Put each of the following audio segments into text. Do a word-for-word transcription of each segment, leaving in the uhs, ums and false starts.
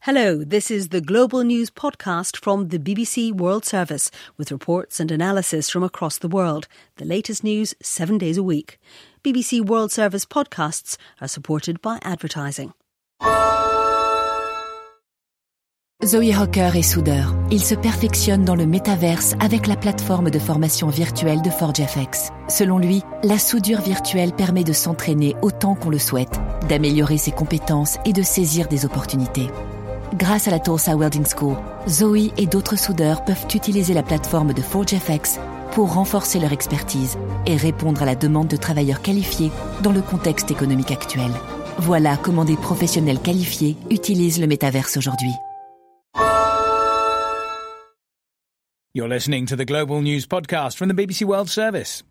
Hello, this is the Global News podcast from the B B C World Service with reports and analysis from across the world. The latest news seven days a week. B B C World Service podcasts are supported by advertising. Zoe Hocker est soudeur. Il se perfectionne dans le métaverse avec la plateforme de formation virtuelle de ForgeFX. Selon lui, la soudure virtuelle permet de s'entraîner autant qu'on le souhaite, d'améliorer ses compétences et de saisir des opportunités. Grâce à la Tulsa Welding School, Zoe et d'autres soudeurs peuvent utiliser la plateforme de ForgeFX pour renforcer leur expertise et répondre à la demande de travailleurs qualifiés dans le contexte économique actuel. Voilà comment des professionnels qualifiés utilisent le métaverse aujourd'hui. You're listening to the Global News podcast from the B B C World Service.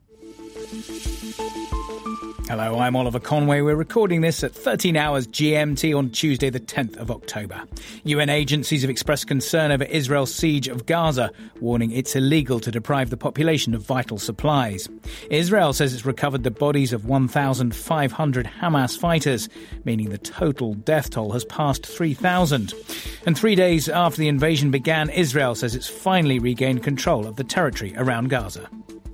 Hello, I'm Oliver Conway. We're recording this at thirteen hours G M T on Tuesday, the tenth of October. U N agencies have expressed concern over Israel's siege of Gaza, warning it's illegal to deprive the population of vital supplies. Israel says it's recovered the bodies of one thousand five hundred Hamas fighters, meaning the total death toll has passed three thousand. And three days after the invasion began, Israel says it's finally regained control of the territory around Gaza.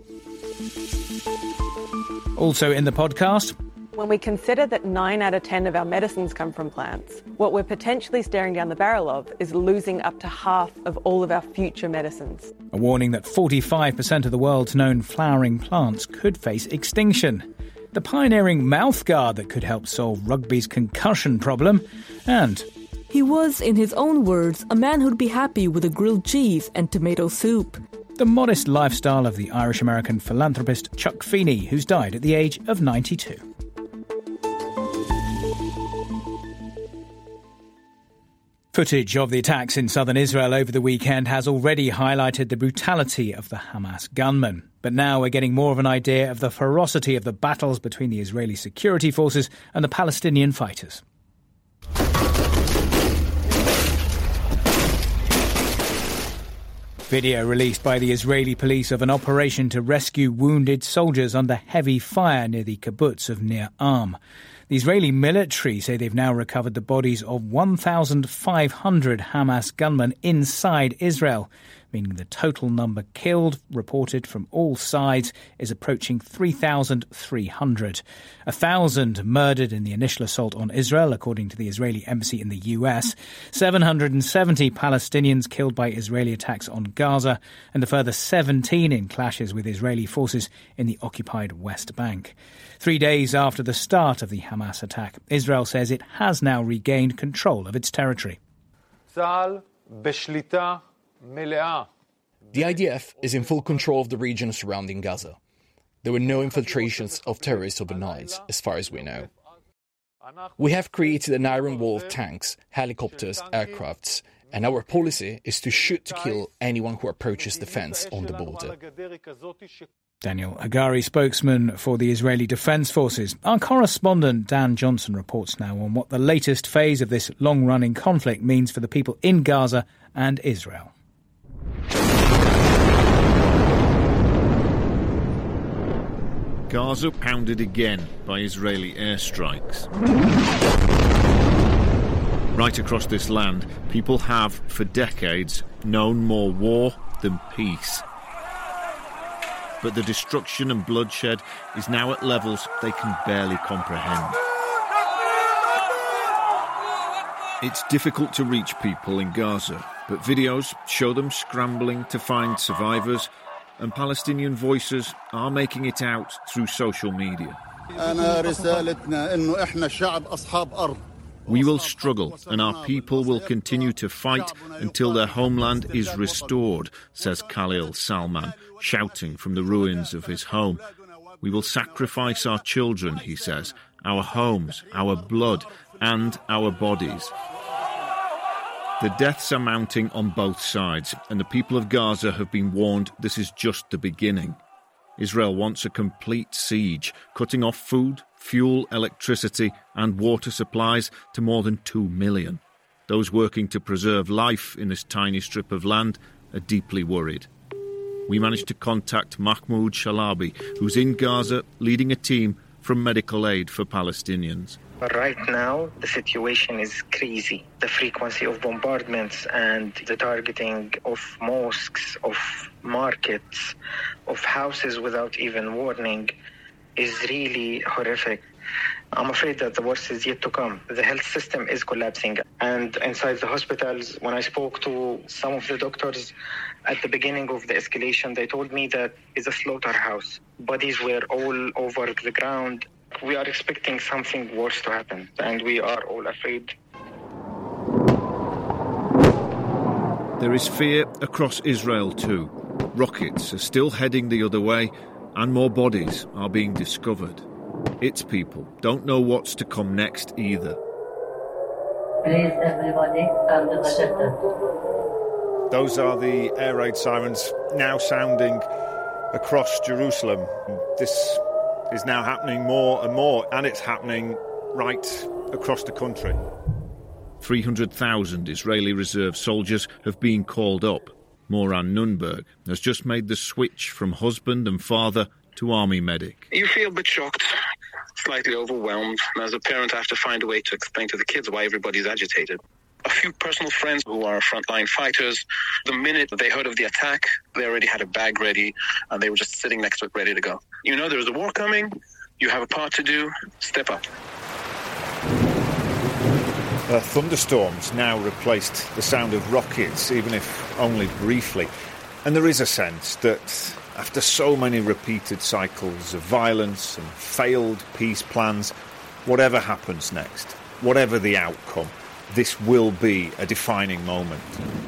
Also in the podcast, when we consider that nine out of ten of our medicines come from plants, what we're potentially staring down the barrel of is losing up to half of all of our future medicines. A warning that forty-five percent of the world's known flowering plants could face extinction. The pioneering mouthguard that could help solve rugby's concussion problem. And he was, in his own words, a man who'd be happy with a grilled cheese and tomato soup. The modest lifestyle of the Irish-American philanthropist Chuck Feeney, who's died at the age of ninety-two. Footage of the attacks in southern Israel over the weekend has already highlighted the brutality of the Hamas gunmen. But now we're getting more of an idea of the ferocity of the battles between the Israeli security forces and the Palestinian fighters. Video released by the Israeli police of an operation to rescue wounded soldiers under heavy fire near the kibbutz of Nir Am. The Israeli military say they've now recovered the bodies of one thousand five hundred Hamas gunmen inside Israel, meaning the total number killed, reported from all sides, is approaching three thousand three hundred. A thousand murdered in the initial assault on Israel, according to the Israeli embassy in the U S. seven hundred seventy Palestinians killed by Israeli attacks on Gaza, and a further seventeen in clashes with Israeli forces in the occupied West Bank. Three days after the start of the Hamas attack, Israel says it has now regained control of its territory. The I D F is in full control of the region surrounding Gaza. There were no infiltrations of terrorists overnight, as far as we know. We have created an iron wall of tanks, helicopters, aircrafts, and our policy is to shoot to kill anyone who approaches the fence on the border. Daniel Hagari, spokesman for the Israeli Defense Forces. Our correspondent Dan Johnson reports now on what the latest phase of this long-running conflict means for the people in Gaza and Israel. Gaza pounded again by Israeli airstrikes. Right across this land, people have, for decades, known more war than peace. But the destruction and bloodshed is now at levels they can barely comprehend. It's difficult to reach people in Gaza, but videos show them scrambling to find survivors, and Palestinian voices are making it out through social media. We will struggle, and our people will continue to fight until their homeland is restored, says Khalil Salman, shouting from the ruins of his home. We will sacrifice our children, he says, our homes, our blood, and our bodies. The deaths are mounting on both sides, and the people of Gaza have been warned this is just the beginning. Israel wants a complete siege, cutting off food, fuel, electricity and water supplies to more than two million. Those working to preserve life in this tiny strip of land are deeply worried. We managed to contact Mahmoud Shalabi, who's in Gaza leading a team from Medical Aid for Palestinians. But right now, the situation is crazy. The frequency of bombardments and the targeting of mosques, of markets, of houses without even warning is really horrific. I'm afraid that the worst is yet to come. The health system is collapsing. And inside the hospitals, when I spoke to some of the doctors at the beginning of the escalation, they told me that it's a slaughterhouse. Bodies were all over the ground. We are expecting something worse to happen, and we are all afraid. There is fear across Israel too. Rockets are still heading the other way, and more bodies are being discovered. Its people don't know what's to come next either. Please, everybody, come to the shelter. Those are the air raid sirens now sounding across Jerusalem. This is now happening more and more, and it's happening right across the country. three hundred thousand Israeli reserve soldiers have been called up. Moran Nunberg has just made the switch from husband and father to army medic. You feel a bit shocked, slightly overwhelmed, and as a parent I have to find a way to explain to the kids why everybody's agitated. A few personal friends who are frontline fighters, the minute they heard of the attack, they already had a bag ready and they were just sitting next to it ready to go. You know there's a war coming, you have a part to do, step up. Uh, thunderstorms now replaced the sound of rockets, even if only briefly. And there is a sense that after so many repeated cycles of violence and failed peace plans, whatever happens next, whatever the outcome, this will be a defining moment.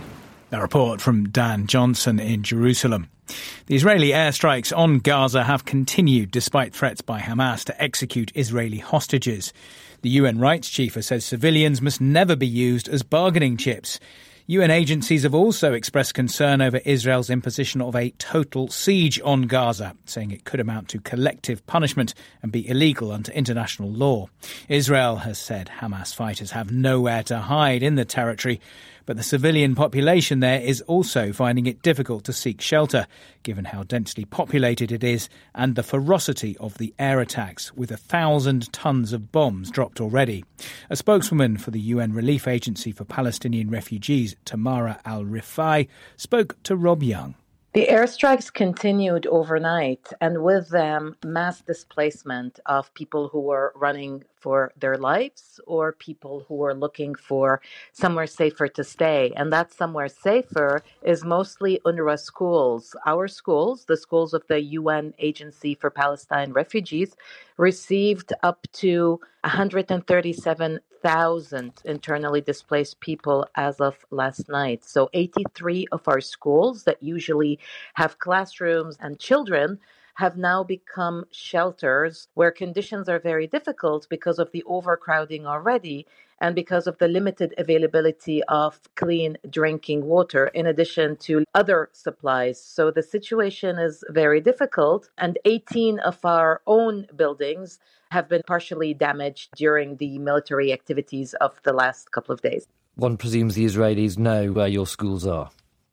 A report from Dan Johnson in Jerusalem. The Israeli airstrikes on Gaza have continued despite threats by Hamas to execute Israeli hostages. The U N rights chief says civilians must never be used as bargaining chips. U N agencies have also expressed concern over Israel's imposition of a total siege on Gaza, saying it could amount to collective punishment and be illegal under international law. Israel has said Hamas fighters have nowhere to hide in the territory, but the civilian population there is also finding it difficult to seek shelter, given how densely populated it is and the ferocity of the air attacks, with a thousand tons of bombs dropped already. A spokeswoman for the U N Relief Agency for Palestinian Refugees, Tamara Al-Rifai, spoke to Rob Young. The airstrikes continued overnight, and with them, mass displacement of people who were running for their lives or people who were looking for somewhere safer to stay. And that somewhere safer is mostly UNRWA schools. Our schools, the schools of the U N Agency for Palestine Refugees, received up to one hundred thirty-seven thousand internally displaced people as of last night. So eighty-three of our schools that usually have classrooms and children have now become shelters where conditions are very difficult because of the overcrowding already and because of the limited availability of clean drinking water, in addition to other supplies. So the situation is very difficult, and eighteen of our own buildings have been partially damaged during the military activities of the last couple of days. One presumes the Israelis know where your schools are.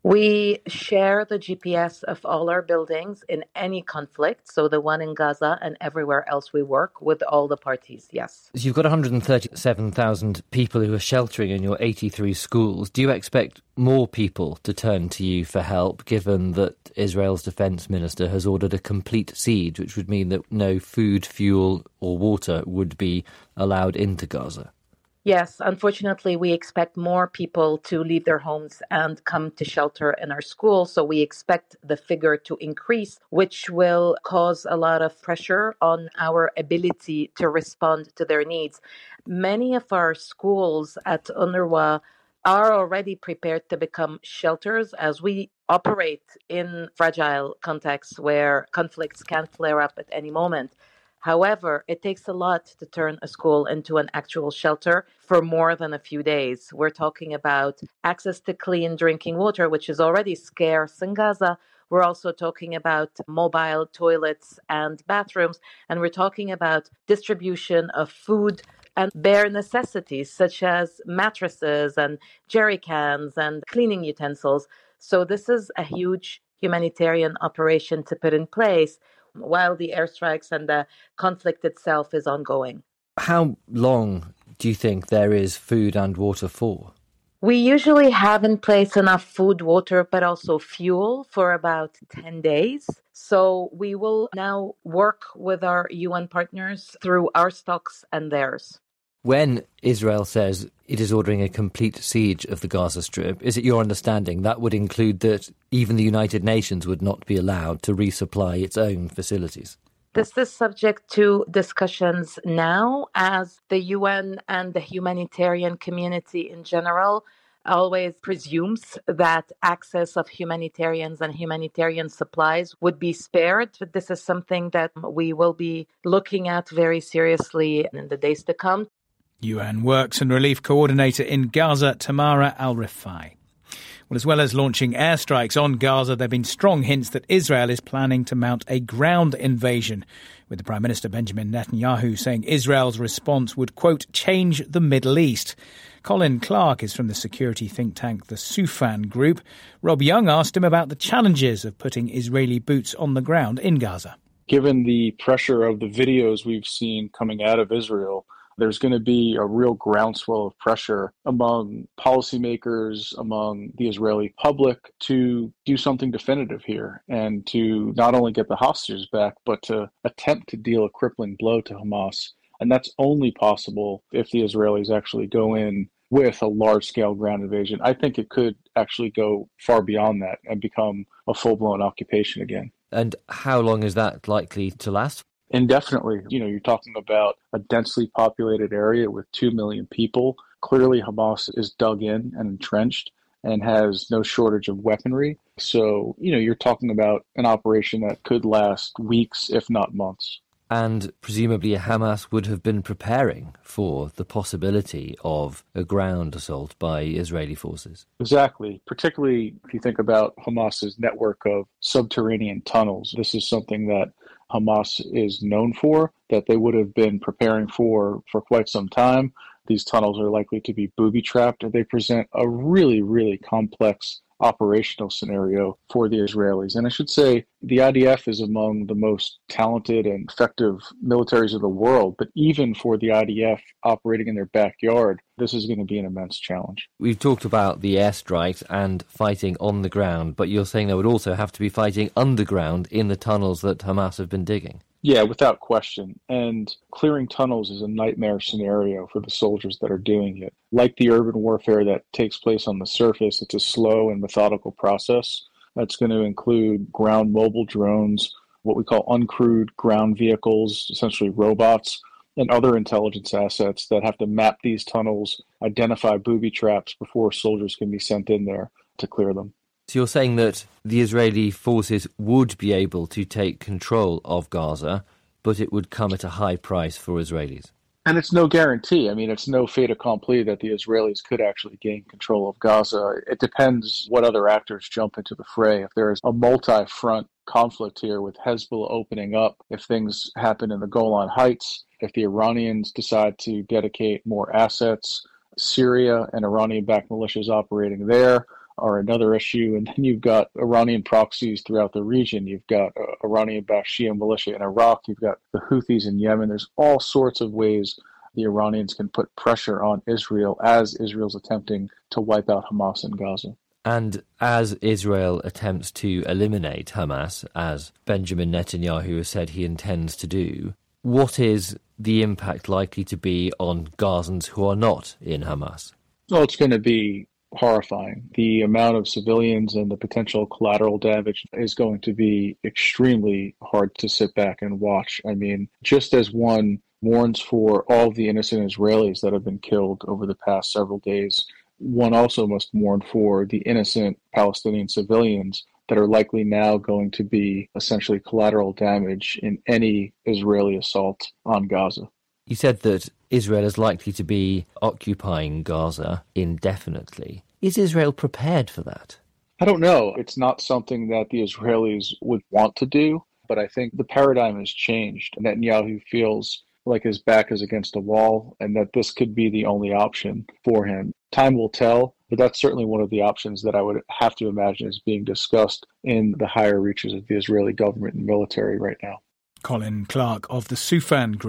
We share the G P S of all our buildings in any conflict, so the one in Gaza and everywhere else we work with all the parties, yes. So you've got one hundred thirty-seven thousand people who are sheltering in your eighty-three schools. Do you expect more people to turn to you for help, given that Israel's defence minister has ordered a complete siege, which would mean that no food, fuel or water would be allowed into Gaza? Yes, unfortunately, we expect more people to leave their homes and come to shelter in our schools. So we expect the figure to increase, which will cause a lot of pressure on our ability to respond to their needs. Many of our schools at UNRWA are already prepared to become shelters as we operate in fragile contexts where conflicts can flare up at any moment. However, it takes a lot to turn a school into an actual shelter for more than a few days. We're talking about access to clean drinking water, which is already scarce in Gaza. We're also talking about mobile toilets and bathrooms, and we're talking about distribution of food and bare necessities such as mattresses and jerry cans and cleaning utensils. So this is a huge humanitarian operation to put in place while the airstrikes and the conflict itself is ongoing. How long do you think there is food and water for? We usually have in place enough food, water, but also fuel for about ten days. So we will now work with our U N partners through our stocks and theirs. When Israel says it is ordering a complete siege of the Gaza Strip, is it your understanding that would include that even the United Nations would not be allowed to resupply its own facilities? This is subject to discussions now, as the U N and the humanitarian community in general always presumes that access of humanitarians and humanitarian supplies would be spared. But this is something that we will be looking at very seriously in the days to come. U N Works and Relief Coordinator in Gaza, Tamara Al-Rifai. Well, as well as launching airstrikes on Gaza, there have been strong hints that Israel is planning to mount a ground invasion, with the Prime Minister Benjamin Netanyahu saying Israel's response would, quote, change the Middle East. Colin Clark is from the security think tank the Soufan Group. Rob Young asked him about the challenges of putting Israeli boots on the ground in Gaza. Given the pressure of the videos we've seen coming out of Israel, there's going to be a real groundswell of pressure among policymakers, among the Israeli public, to do something definitive here and to not only get the hostages back, but to attempt to deal a crippling blow to Hamas. And that's only possible if the Israelis actually go in with a large-scale ground invasion. I think it could actually go far beyond that and become a full-blown occupation again. And how long is that likely to last? Indefinitely. You know, you're talking about a densely populated area with two million people. Clearly, Hamas is dug in and entrenched and has no shortage of weaponry. So, you know, you're talking about an operation that could last weeks, if not months. And presumably Hamas would have been preparing for the possibility of a ground assault by Israeli forces. Exactly. Particularly if you think about Hamas's network of subterranean tunnels. This is something that Hamas is known for, that they would have been preparing for for quite some time. These tunnels are likely to be booby-trapped, and they present a really, really complex operational scenario for the Israelis. And I should say the I D F is among the most talented and effective militaries of the world, but even for the I D F operating in their backyard, this is going to be an immense challenge. We've talked about the airstrikes and fighting on the ground, but you're saying there would also have to be fighting underground in the tunnels that Hamas have been digging. Yeah, without question. And clearing tunnels is a nightmare scenario for the soldiers that are doing it. Like the urban warfare that takes place on the surface, it's a slow and methodical process. That's going to include ground mobile drones, what we call uncrewed ground vehicles, essentially robots, and other intelligence assets that have to map these tunnels, identify booby traps before soldiers can be sent in there to clear them. So you're saying that the Israeli forces would be able to take control of Gaza, but it would come at a high price for Israelis? And it's no guarantee. I mean, it's no fait accompli that the Israelis could actually gain control of Gaza. It depends what other actors jump into the fray. If there's a multi-front conflict here with Hezbollah opening up, if things happen in the Golan Heights, if the Iranians decide to dedicate more assets, Syria and Iranian-backed militias operating there are another issue. And then you've got Iranian proxies throughout the region. You've got uh, Iranian-backed Shia militia in Iraq. You've got the Houthis in Yemen. There's all sorts of ways the Iranians can put pressure on Israel as Israel's attempting to wipe out Hamas in Gaza. And as Israel attempts to eliminate Hamas, as Benjamin Netanyahu has said he intends to do, what is the impact likely to be on Gazans who are not in Hamas? Well, it's going to be horrifying. The amount of civilians and the potential collateral damage is going to be extremely hard to sit back and watch. I mean, just as one mourns for all the innocent Israelis that have been killed over the past several days, one also must mourn for the innocent Palestinian civilians that are likely now going to be essentially collateral damage in any Israeli assault on Gaza. You said that Israel is likely to be occupying Gaza indefinitely. Is Israel prepared for that? I don't know. It's not something that the Israelis would want to do, but I think the paradigm has changed. Netanyahu feels like his back is against a wall and that this could be the only option for him. Time will tell, but that's certainly one of the options that I would have to imagine is being discussed in the higher reaches of the Israeli government and military right now. Colin Clark of the Soufan Group.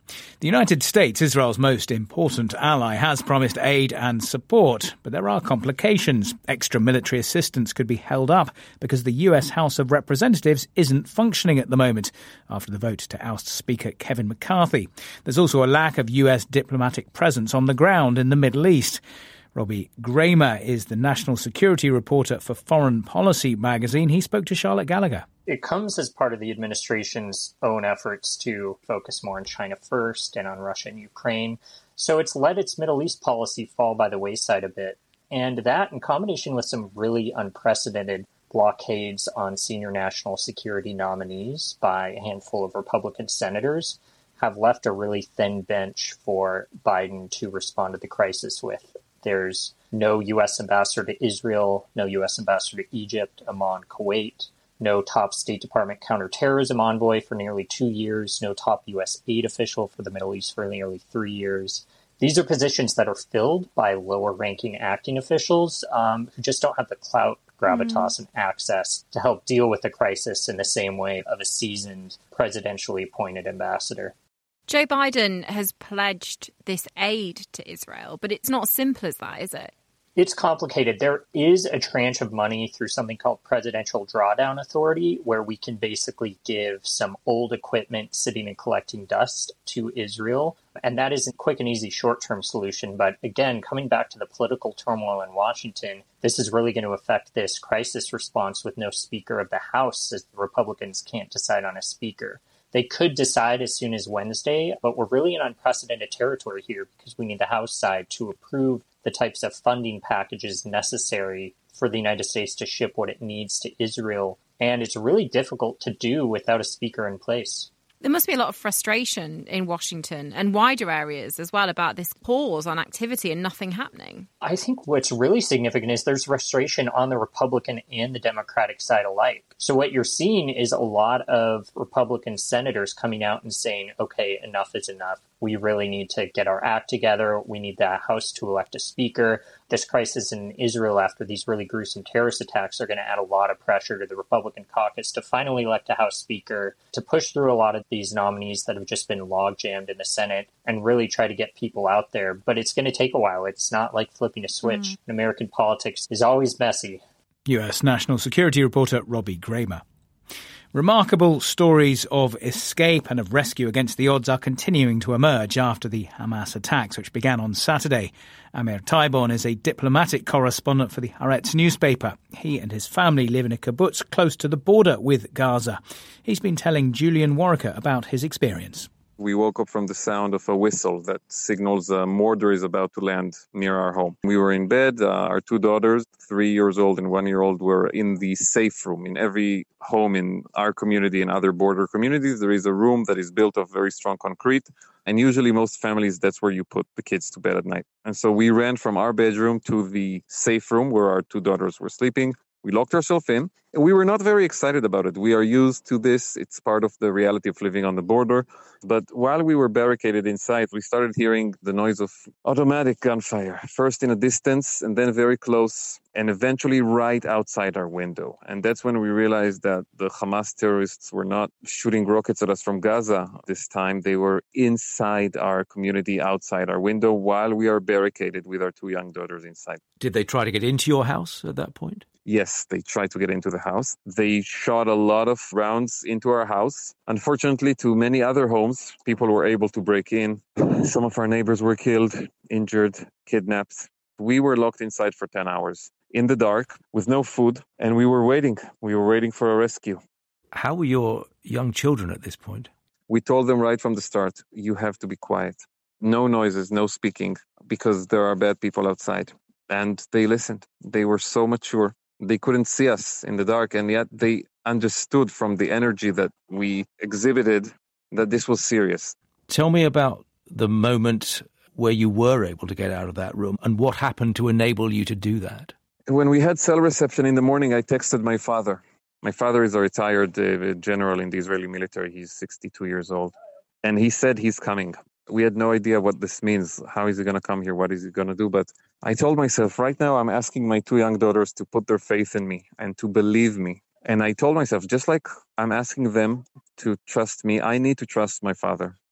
The United States, Israel's most important ally, has promised aid and support, but there are complications. Extra military assistance could be held up because the U S House of Representatives isn't functioning at the moment after the vote to oust Speaker Kevin McCarthy. There's also a lack of U S diplomatic presence on the ground in the Middle East. Robbie Gramer is the national security reporter for Foreign Policy magazine. He spoke to Charlotte Gallagher. It comes as part of the administration's own efforts to focus more on China first and on Russia and Ukraine. So it's let its Middle East policy fall by the wayside a bit. And that, in combination with some really unprecedented blockades on senior national security nominees by a handful of Republican senators, have left a really thin bench for Biden to respond to the crisis with. There's no U S ambassador to Israel, no U S ambassador to Egypt, Oman, Kuwait, no top State Department counterterrorism envoy for nearly two years, no top U S aid official for the Middle East for nearly three years. These are positions that are filled by lower-ranking acting officials um, who just don't have the clout, gravitas, mm-hmm. and access to help deal with the crisis in the same way of a seasoned, presidentially appointed ambassador. Joe Biden has pledged this aid to Israel, but it's not as simple as that, is it? It's complicated. There is a tranche of money through something called Presidential Drawdown Authority, where we can basically give some old equipment sitting and collecting dust to Israel. And that is a quick and easy short-term solution. But again, coming back to the political turmoil in Washington, this is really going to affect this crisis response with no Speaker of the House, as the Republicans can't decide on a speaker. They could decide as soon as Wednesday, but we're really in unprecedented territory here because we need the House side to approve the types of funding packages necessary for the United States to ship what it needs to Israel. And it's really difficult to do without a speaker in place. There must be a lot of frustration in Washington and wider areas as well about this pause on activity and nothing happening. I think what's really significant is there's frustration on the Republican and the Democratic side alike. So what you're seeing is a lot of Republican senators coming out and saying, okay, enough is enough. We really need to get our act together. We need the House to elect a speaker. This crisis in Israel after these really gruesome terrorist attacks are going to add a lot of pressure to the Republican caucus to finally elect a House speaker, to push through a lot of these nominees that have just been logjammed in the Senate and really try to get people out there. But it's going to take a while. It's not like flipping a switch. Mm. American politics is always messy. U S National Security Reporter Robbie Gramer. Remarkable stories of escape and of rescue against the odds are continuing to emerge after the Hamas attacks, which began on Saturday. Amir Taibon is a diplomatic correspondent for the Haaretz newspaper. He and his family live in a kibbutz close to the border with Gaza. He's been telling Julian Warwicker about his experience. We woke up from the sound of a whistle that signals a mortar is about to land near our home. We were in bed. Uh, our two daughters, three years old and one year old, were in the safe room. In every home in our community and other border communities, there is a room that is built of very strong concrete. And usually most families, that's where you put the kids to bed at night. And so we ran from our bedroom to the safe room where our two daughters were sleeping. We locked ourselves in. We were not very excited about it. We are used to this. It's part of the reality of living on the border. But while we were barricaded inside, we started hearing the noise of automatic gunfire, first in a distance and then very close and eventually right outside our window. And that's when we realized that the Hamas terrorists were not shooting rockets at us from Gaza this time. They were inside our community, outside our window, while we are barricaded with our two young daughters inside. Did they try to get into your house at that point? Yes, they tried to get into the house. They shot a lot of rounds into our house. Unfortunately, to many other homes, people were able to break in. Some of our neighbors were killed, injured, kidnapped. We were locked inside for ten hours in the dark with no food, and we were waiting. We were waiting for a rescue. How were your young children at this point? We told them right from the start, you have to be quiet. No noises, no speaking, because there are bad people outside. And they listened. They were so mature. They couldn't see us in the dark, and yet they understood from the energy that we exhibited that this was serious. Tell me about the moment where you were able to get out of that room and what happened to enable you to do that. When we had cell reception in the morning, I texted my father. My father is a retired uh, general in the Israeli military. He's sixty-two years old. And he said he's coming. We had no idea what this means. How is he going to come here? What is he going to do? But I told myself, right now, I'm asking my two young daughters to put their faith in me and to believe me. And I told myself, just like I'm asking them to trust me, I need to trust my father.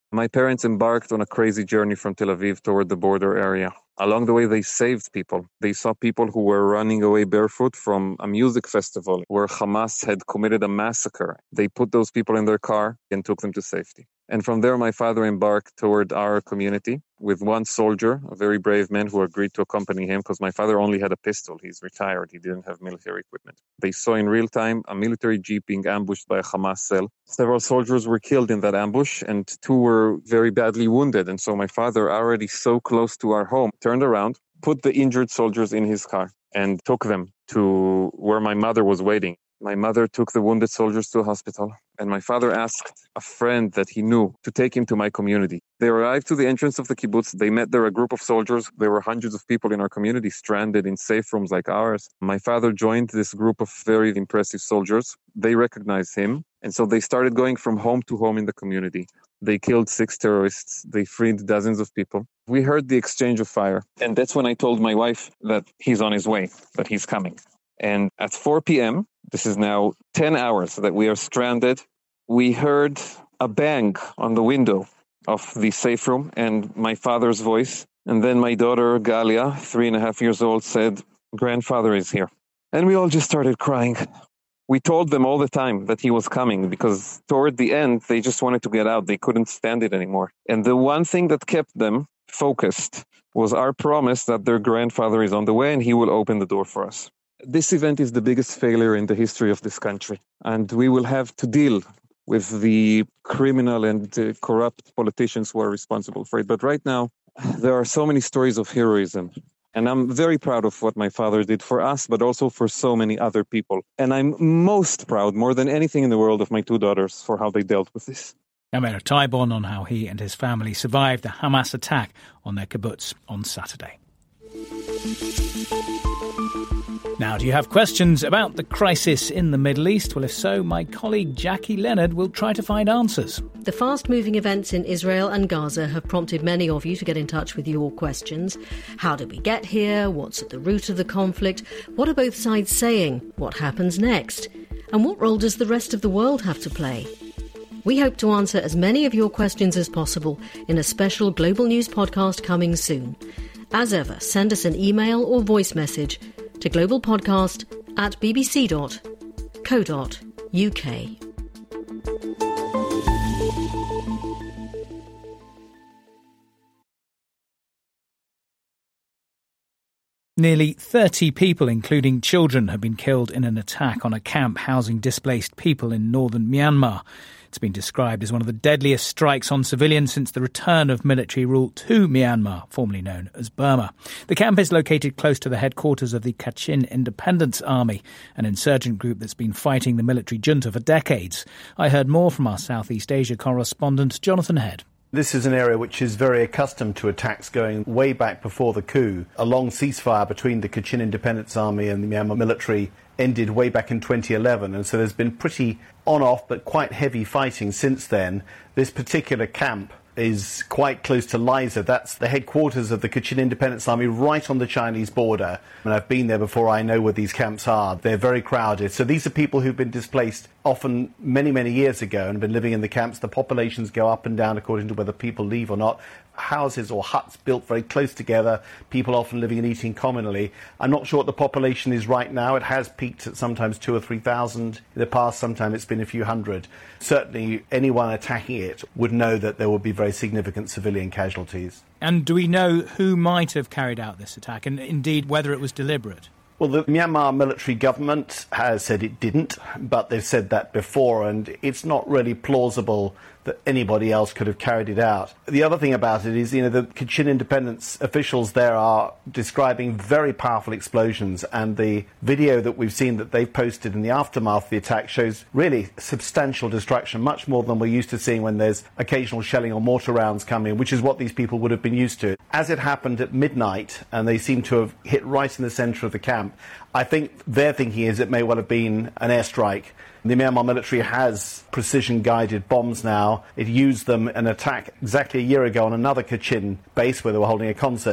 My parents embarked on a crazy journey from Tel Aviv toward the border area. Along the way, they saved people. They saw people who were running away barefoot from a music festival where Hamas had committed a massacre. They put those people in their car and took them to safety. And from there, my father embarked toward our community with one soldier, a very brave man who agreed to accompany him because my father only had a pistol. He's retired. He didn't have military equipment. They saw in real time a military jeep being ambushed by a Hamas cell. Several soldiers were killed in that ambush and two were very badly wounded. And so my father, already so close to our home, turned around, put the injured soldiers in his car and took them to where my mother was waiting. My mother took the wounded soldiers to a hospital, and my father asked a friend that he knew to take him to my community. They arrived to the entrance of the kibbutz. They met there a group of soldiers. There were hundreds of people in our community stranded in safe rooms like ours. My father joined this group of very impressive soldiers. They recognized him, and so they started going from home to home in the community. They killed six terrorists. They freed dozens of people. We heard the exchange of fire, and that's when I told my wife that he's on his way, that he's coming. And at four p.m., this is now ten hours that we are stranded, we heard a bang on the window of the safe room and my father's voice. And then my daughter, Galia, three and a half years old, said, "Grandfather is here." And we all just started crying. We told them all the time that he was coming because toward the end, they just wanted to get out. They couldn't stand it anymore. And the one thing that kept them focused was our promise that their grandfather is on the way and he will open the door for us. This event is the biggest failure in the history of this country, and we will have to deal with the criminal and uh, corrupt politicians who are responsible for it. But right now, there are so many stories of heroism, and I'm very proud of what my father did for us, but also for so many other people. And I'm most proud, more than anything in the world, of my two daughters for how they dealt with this. Omer Taibon on how he and his family survived the Hamas attack on their kibbutz on Saturday. Now, do you have questions about the crisis in the Middle East? Well, if so, my colleague Jackie Leonard will try to find answers. The fast-moving events in Israel and Gaza have prompted many of you to get in touch with your questions. How did we get here? What's at the root of the conflict? What are both sides saying? What happens next? And what role does the rest of the world have to play? We hope to answer as many of your questions as possible in a special Global News podcast coming soon. As ever, send us an email or voice message to globalpodcast at bbc dot co dot uk. Nearly thirty people, including children, have been killed in an attack on a camp housing displaced people in northern Myanmar. It's been described as one of the deadliest strikes on civilians since the return of military rule to Myanmar, formerly known as Burma. The camp is located close to the headquarters of the Kachin Independence Army, an insurgent group that's been fighting the military junta for decades. I heard more from our Southeast Asia correspondent, Jonathan Head. This is an area which is very accustomed to attacks going way back before the coup. A long ceasefire between the Kachin Independence Army and the Myanmar military ended way back in twenty eleven, and so there's been pretty on-off but quite heavy fighting since then. This particular camp is quite close to Liza. That's the headquarters of the Kachin Independence Army, right on the Chinese border. And I've been there before. I know where these camps are. They're very crowded. So these are people who've been displaced often many, many years ago and been living in the camps. The populations go up and down according to whether people leave or not. Houses or huts built very close together, people often living and eating communally. I'm not sure what the population is right now. It has peaked at sometimes two or three thousand. In the past, sometimes it's been a few hundred. Certainly, anyone attacking it would know that there will be very significant civilian casualties. And do we know who might have carried out this attack, and indeed whether it was deliberate? Well, the Myanmar military government has said it didn't, but they've said that before, and it's not really plausible that anybody else could have carried it out. The other thing about it is, you know, the Kachin Independence officials there are describing very powerful explosions, and the video that we've seen that they've posted in the aftermath of the attack shows really substantial destruction, much more than we're used to seeing when there's occasional shelling or mortar rounds coming, which is what these people would have been used to. As it happened at midnight, and they seem to have hit right in the centre of the camp, I think their thinking is it may well have been an airstrike. The Myanmar military has precision-guided bombs now. It used them in an attack exactly a year ago on another Kachin base where they were holding a concert.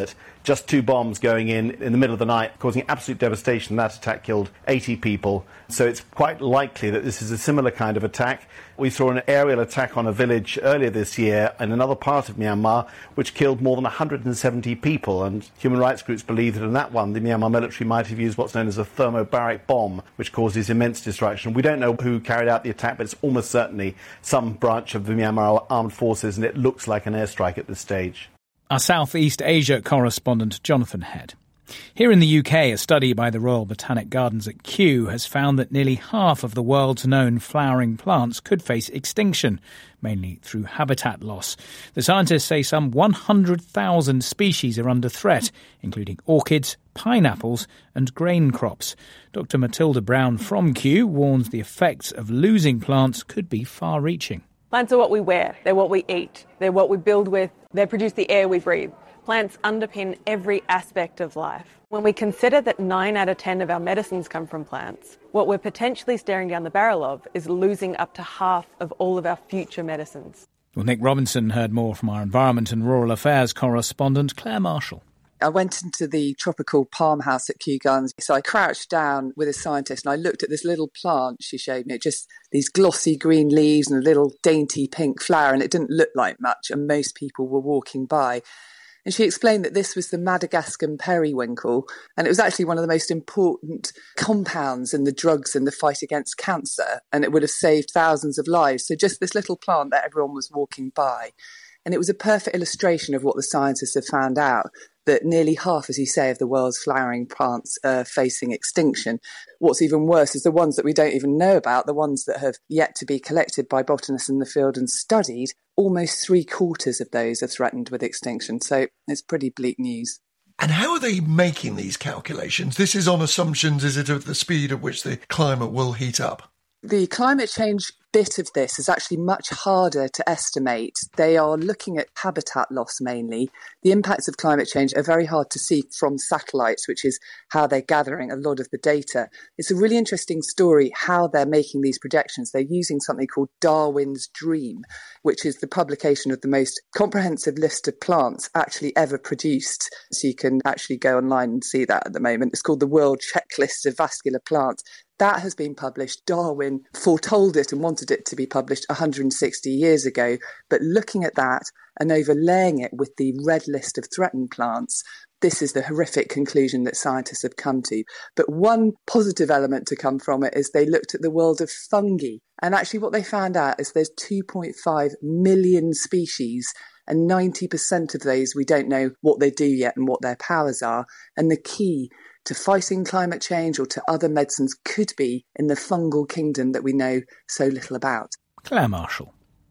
just two bombs going in in the middle of the night, causing absolute devastation. That attack killed eighty people. So it's quite likely that this is a similar kind of attack. We saw an aerial attack on a village earlier this year in another part of Myanmar, which killed more than one hundred seventy people. And human rights groups believe that in that one, the Myanmar military might have used what's known as a thermobaric bomb, which causes immense destruction. We don't know who carried out the attack, but it's almost certainly some branch of the Myanmar armed forces, and it looks like an airstrike at this stage. Our Southeast Asia correspondent, Jonathan Head. Here in the U K, a study by the Royal Botanic Gardens at Kew has found that nearly half of the world's known flowering plants could face extinction, mainly through habitat loss. The scientists say some one hundred thousand species are under threat, including orchids, pineapples and grain crops. Doctor Matilda Brown from Kew warns the effects of losing plants could be far-reaching. Plants are what we wear, they're what we eat, they're what we build with, they produce the air we breathe. Plants underpin every aspect of life. When we consider that nine out of ten of our medicines come from plants, what we're potentially staring down the barrel of is losing up to half of all of our future medicines. Well, Nick Robinson heard more from our Environment and Rural Affairs correspondent, Claire Marshall. I went into the tropical palm house at Kew Gardens. So I crouched down with a scientist and I looked at this little plant she showed me. It just these glossy green leaves and a little dainty pink flower, and it didn't look like much, and most people were walking by. And she explained that this was the Madagascan periwinkle, and it was actually one of the most important compounds in the drugs in the fight against cancer, and it would have saved thousands of lives. So just this little plant that everyone was walking by. And it was a perfect illustration of what the scientists have found out, that nearly half, as you say, of the world's flowering plants are facing extinction. What's even worse is the ones that we don't even know about, the ones that have yet to be collected by botanists in the field and studied. Almost three quarters of those are threatened with extinction. So it's pretty bleak news. And how are they making these calculations? This is on assumptions, is it, of the speed at which the climate will heat up? The climate change bit of this is actually much harder to estimate. They are looking at habitat loss mainly. The impacts of climate change are very hard to see from satellites, which is how they're gathering a lot of the data. It's a really interesting story how they're making these projections. They're using something called Darwin's Dream, which is the publication of the most comprehensive list of plants actually ever produced. So you can actually go online and see that at the moment. It's called the World Checklist of Vascular Plants. That has been published. Darwin foretold it and wanted it to be published one hundred sixty years ago. But looking at that and overlaying it with the red list of threatened plants, this is the horrific conclusion that scientists have come to. But one positive element to come from it is they looked at the world of fungi. And actually what they found out is there's two point five million species, and ninety percent of those we don't know what they do yet and what their powers are. And the key to fighting climate change or to other medicines could be in the fungal kingdom that we know so little about. Claire Marshall.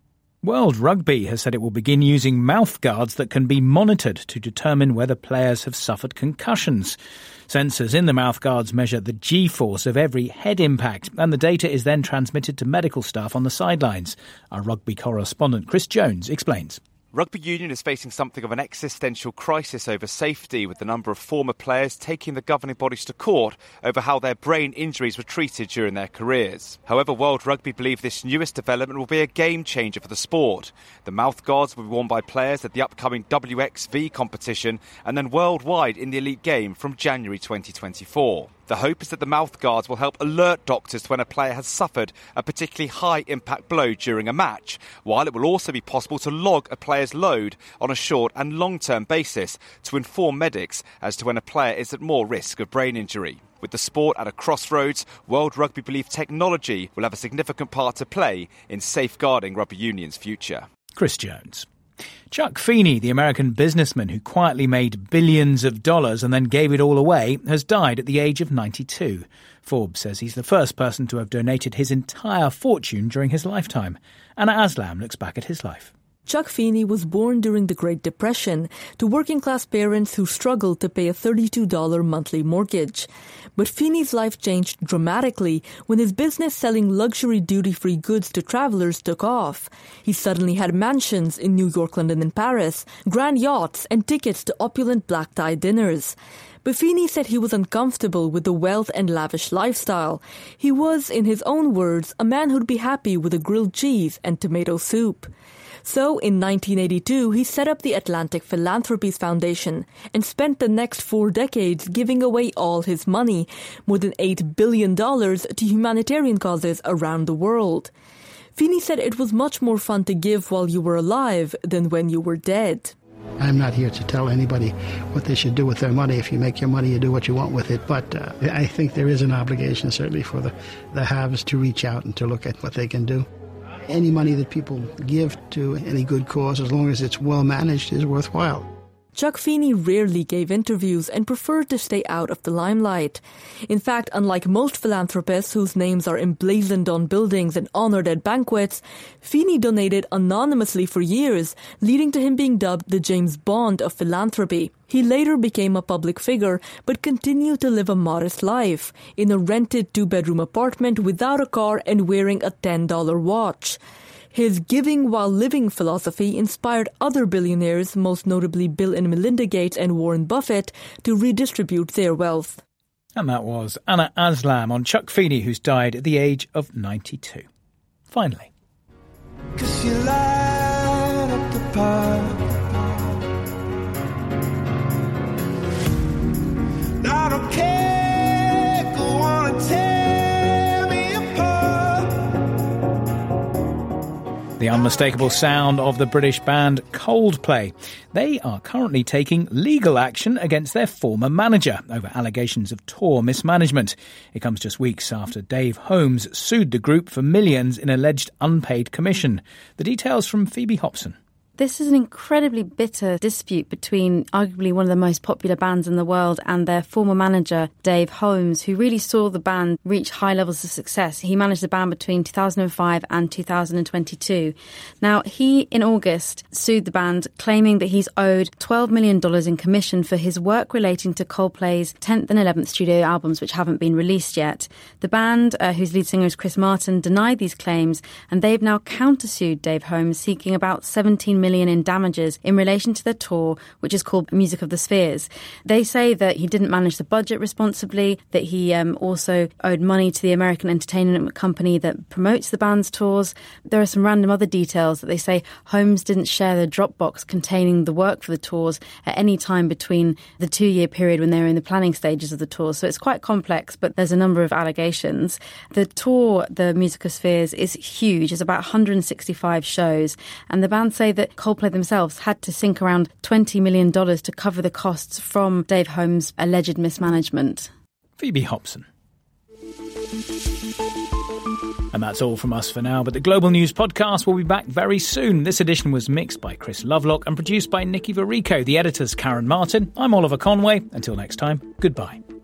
World Rugby has said it will begin using mouthguards that can be monitored to determine whether players have suffered concussions. Sensors in the mouthguards measure the G-force of every head impact, and the data is then transmitted to medical staff on the sidelines. Our rugby correspondent Chris Jones explains. Rugby Union is facing something of an existential crisis over safety, with the number of former players taking the governing bodies to court over how their brain injuries were treated during their careers. However, World Rugby believe this newest development will be a game changer for the sport. The mouthguards will be worn by players at the upcoming W X V competition and then worldwide in the elite game from January twenty twenty-four. The hope is that the mouthguards will help alert doctors to when a player has suffered a particularly high-impact blow during a match, while it will also be possible to log a player's load on a short and long-term basis to inform medics as to when a player is at more risk of brain injury. With the sport at a crossroads, World Rugby believe technology will have a significant part to play in safeguarding rugby union's future. Chris Jones. Chuck Feeney, the American businessman who quietly made billions of dollars and then gave it all away, has died at the age of ninety-two. Forbes says he's the first person to have donated his entire fortune during his lifetime. Anna Aslam looks back at his life. Chuck Feeney was born during the Great Depression to working-class parents who struggled to pay a thirty-two dollars monthly mortgage. But Feeney's life changed dramatically when his business selling luxury duty-free goods to travelers took off. He suddenly had mansions in New York, London and Paris, grand yachts and tickets to opulent black-tie dinners. But Feeney said he was uncomfortable with the wealth and lavish lifestyle. He was, in his own words, a man who'd be happy with a grilled cheese and tomato soup. So in nineteen eighty-two, he set up the Atlantic Philanthropies Foundation and spent the next four decades giving away all his money, more than eight billion dollars, to humanitarian causes around the world. Feeney said it was much more fun to give while you were alive than when you were dead. I'm not here to tell anybody what they should do with their money. If you make your money, you do what you want with it. But uh, I think there is an obligation, certainly, for the, the haves to reach out and to look at what they can do. Any money that people give to any good cause, as long as it's well managed, is worthwhile. Chuck Feeney rarely gave interviews and preferred to stay out of the limelight. In fact, unlike most philanthropists whose names are emblazoned on buildings and honoured at banquets, Feeney donated anonymously for years, leading to him being dubbed the James Bond of philanthropy. He later became a public figure, but continued to live a modest life, in a rented two-bedroom apartment without a car and wearing a ten dollar watch. His giving while living philosophy inspired other billionaires, most notably Bill and Melinda Gates and Warren Buffett, to redistribute their wealth. And that was Anna Aslam on Chuck Feeney, who's died at the age of ninety-two. Finally. 'Cause you light up the park. I don't care, go on and tear me apart. The unmistakable sound of the British band Coldplay. They are currently taking legal action against their former manager over allegations of tour mismanagement. It comes just weeks after Dave Holmes sued the group for millions in alleged unpaid commission. The details from Phoebe Hobson. This is an incredibly bitter dispute between arguably one of the most popular bands in the world and their former manager, Dave Holmes, who really saw the band reach high levels of success. He managed the band between two thousand five and two thousand twenty-two. Now, he, in August, sued the band, claiming that he's owed twelve million dollars in commission for his work relating to Coldplay's tenth and eleventh studio albums, which haven't been released yet. The band, uh, whose lead singer is Chris Martin, denied these claims, and they've now countersued Dave Holmes, seeking about seventeen million in damages in relation to the tour, which is called Music of the Spheres. They say that he didn't manage the budget responsibly, that he um, also owed money to the American entertainment company that promotes the band's tours. There are some random other details that they say Holmes didn't share the Dropbox containing the work for the tours at any time between the two-year period when they were in the planning stages of the tour. So it's quite complex, but there's a number of allegations. The tour, the Music of Spheres, is huge. It's about one hundred sixty-five shows, and the band say that Coldplay themselves had to sink around twenty million dollars to cover the costs from Dave Holmes' alleged mismanagement. Phoebe Hobson. And that's all from us for now, but the Global News Podcast will be back very soon. This edition was mixed by Chris Lovelock and produced by Nikki Varico. The editor's Karen Martin. I'm Oliver Conway. Until next time, goodbye.